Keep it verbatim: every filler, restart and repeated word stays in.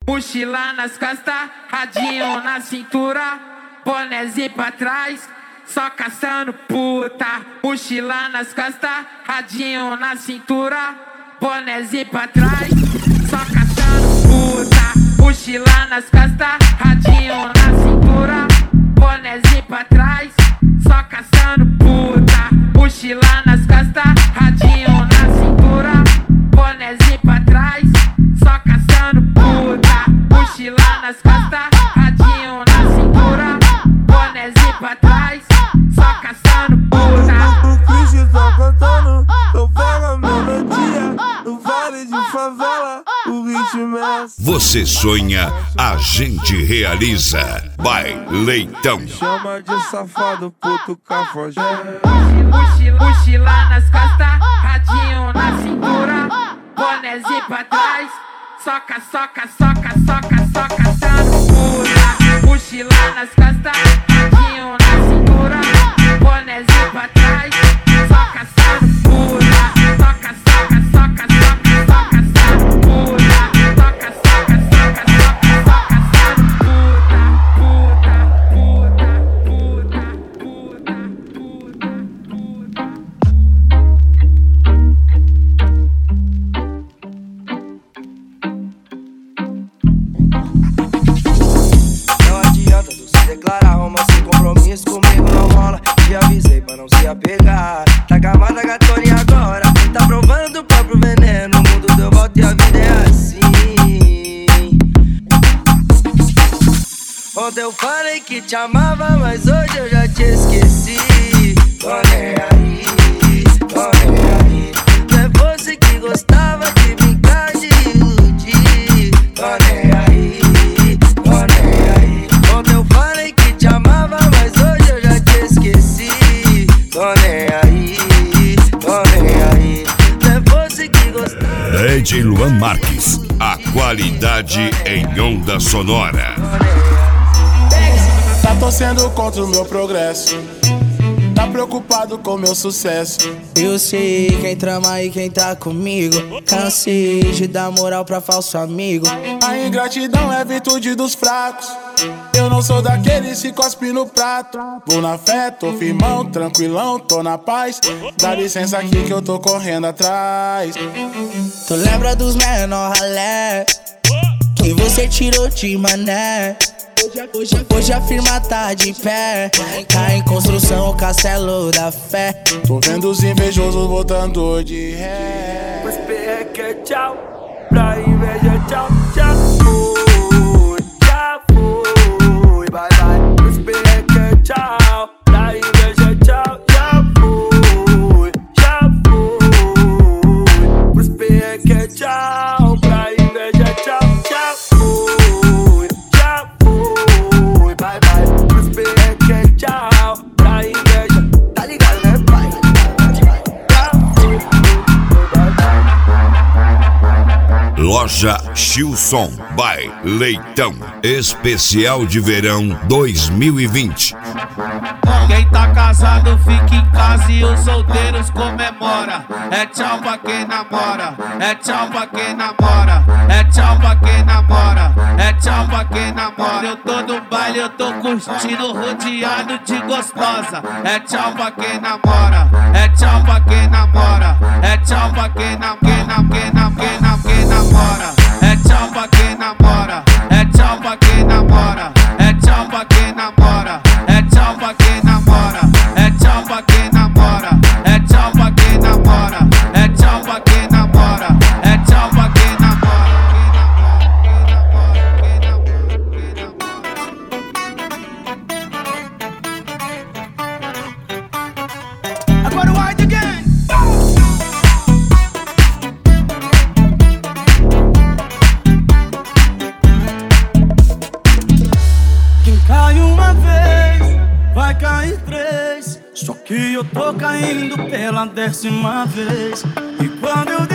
mochila nas costas, radinho na cintura, bonézinho pra trás, só caçando puta. Mochila nas costas, radinho na cintura, bonézinho pra trás, só caçando puta. Mochila nas costas, radinho na cintura, bonézinho pra trás, só caçando puta. Mochila nas costas, radinho na cintura, bonézinho pra trás, só caçando puta. Mochila nas costas, radinho na cintura, bonézinho pra trás, só caçando puta. O Chris tá cantando, eu pego a melodia, no vale de favela, o ritmo é assim. Você sonha, a gente realiza. By Leitão. Chama de safado, puto cafajé. Mochila, mochila nas costas, radinho na cintura, bonézinho pra trás, soca, soca, soca, soca, soca, caçando puta. Mochila nas costas, radinho na cintura, bonézinho pra trás, só caçando puta. Soca, soca, soca, soca, só caçando puta. Soca, soca, soca, soca, só caçando puta. Puta, puta, puta, puta, puta, puta. Não adianta tu se declarar, romance sem compromisso comigo não rola. Te avisei pra não se apegar. Tá gamada gatona agora, tá provando o próprio veneno. O mundo deu volta e a vida é assim. Ontem eu falei que te amava, mas hoje eu já te esqueci. Tô nem aí, tô nem aí. Não é você que gostava de brincar de iludir. Tô nem aí, tô nem aí. Ontem eu falei que te amava, mas hoje eu já te esqueci. Tô nem aí, tô nem aí. Não é você que gostava. D J Luan Marques, a qualidade em onda sonora. Tá torcendo contra o meu progresso, tá preocupado com meu sucesso. Eu sei quem trama e quem tá comigo. Cansei de dar moral pra falso amigo. A ingratidão é virtude dos fracos. Eu não sou daqueles que cospe no prato. Vou na fé, tô firmão, tranquilão, tô na paz. Dá licença aqui que eu tô correndo atrás. Tu lembra dos menor ralé que você tirou de mané? Hoje, hoje a firma tá de pé, tá em construção o castelo da fé. Tô vendo os invejosos voltando de ré. Mas perreque é tchau, pra inveja tchau, tchau. Fui, já fui, bye bye. Mas perreque é tchau, pra inveja tchau, já fui, já fui. Mas perreque é tchau, pra inveja tchau, tchau. Fui, já fui, bye bye. Mas perreque é tchau, pra inveja, tá ligado né pai? Já fui, bye bye. Loja Chilson by Leitão. Especial de verão dois mil e vinte. Quem tá casado fica em casa e os solteiros comemora. É tchau pra quem namora, é tchau pra quem namora, é tchau pra quem namora, é tchau pra quem namora. Eu tô no baile, eu tô curtindo, rodeado de gostosa. É tchau pra quem namora, é tchau pra quem namora, é tchau pra quem nam, quem nam, quem nam, quem nam, quem namora. É tchau pra quem namora, é tchau pra quem namora, é tchau pra quem namora, é tchau pra quem namora, é tchau pra quem namora, é tchau pra quem namora, é tchau pra quem namora, é tchau pra quem namora. Agora o White again. Quem cai uma vez, vai cair três. Só que eu tô caindo pela décima vez. E quando eu